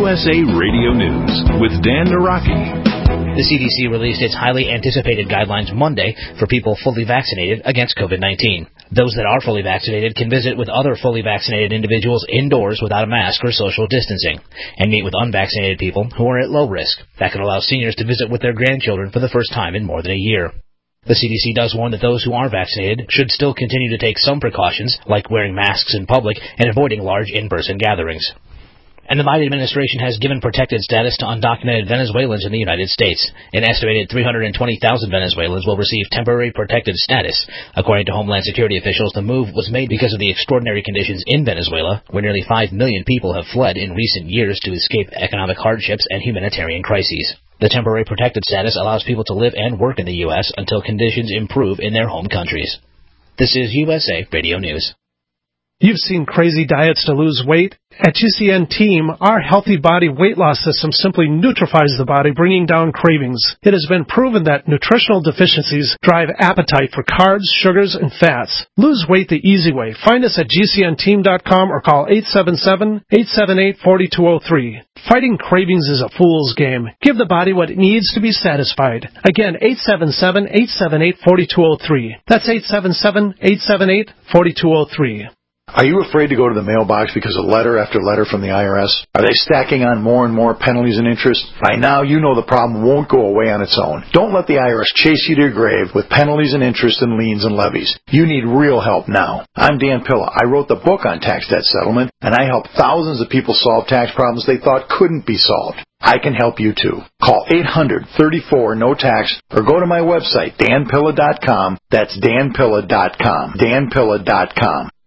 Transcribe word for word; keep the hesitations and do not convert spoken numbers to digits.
S A Radio News with Dan Naraki. The C D C released its highly anticipated guidelines Monday for people fully vaccinated against COVID nineteen. Those that are fully vaccinated can visit with other fully vaccinated individuals indoors without a mask or social distancing, and meet with unvaccinated people who are at low risk. That could allow seniors to visit with their grandchildren for the first time in more than a year. The C D C does warn that those who are vaccinated should still continue to take some precautions, like wearing masks in public and avoiding large in-person gatherings. And the Biden administration has given protected status to undocumented Venezuelans in the United States. An estimated three hundred twenty thousand Venezuelans will receive temporary protected status. According to Homeland Security officials, the move was made because of the extraordinary conditions in Venezuela, where nearly five million people have fled in recent years to escape economic hardships and humanitarian crises. The temporary protected status allows people to live and work in the U S until conditions improve in their home countries. This is U S A Radio News. You've seen crazy diets to lose weight. At G C N Team, our healthy body weight loss system simply neutralizes the body, bringing down cravings. It has been proven that nutritional deficiencies drive appetite for carbs, sugars, and fats. Lose weight the easy way. Find us at G C N team dot com or call eight seven seven, eight seven eight, four two zero three. Fighting cravings is a fool's game. Give the body what it needs to be satisfied. Again, eight seven seven, eight seven eight, four two zero three. That's eight seven seven, eight seven eight, four two zero three. Are you afraid to go to the mailbox because of letter after letter from the I R S? Are they stacking on more and more penalties and interest? By now, you know the problem won't go away on its own. Don't let the I R S chase you to your grave with penalties and interest and liens and levies. You need real help now. I'm Dan Pilla. I wrote the book on tax debt settlement, and I helped thousands of people solve tax problems they thought couldn't be solved. I can help you too. Call eight hundred, thirty-four, no tax or go to my website, dan pilla dot com. That's dan pilla dot com. dan pilla dot com.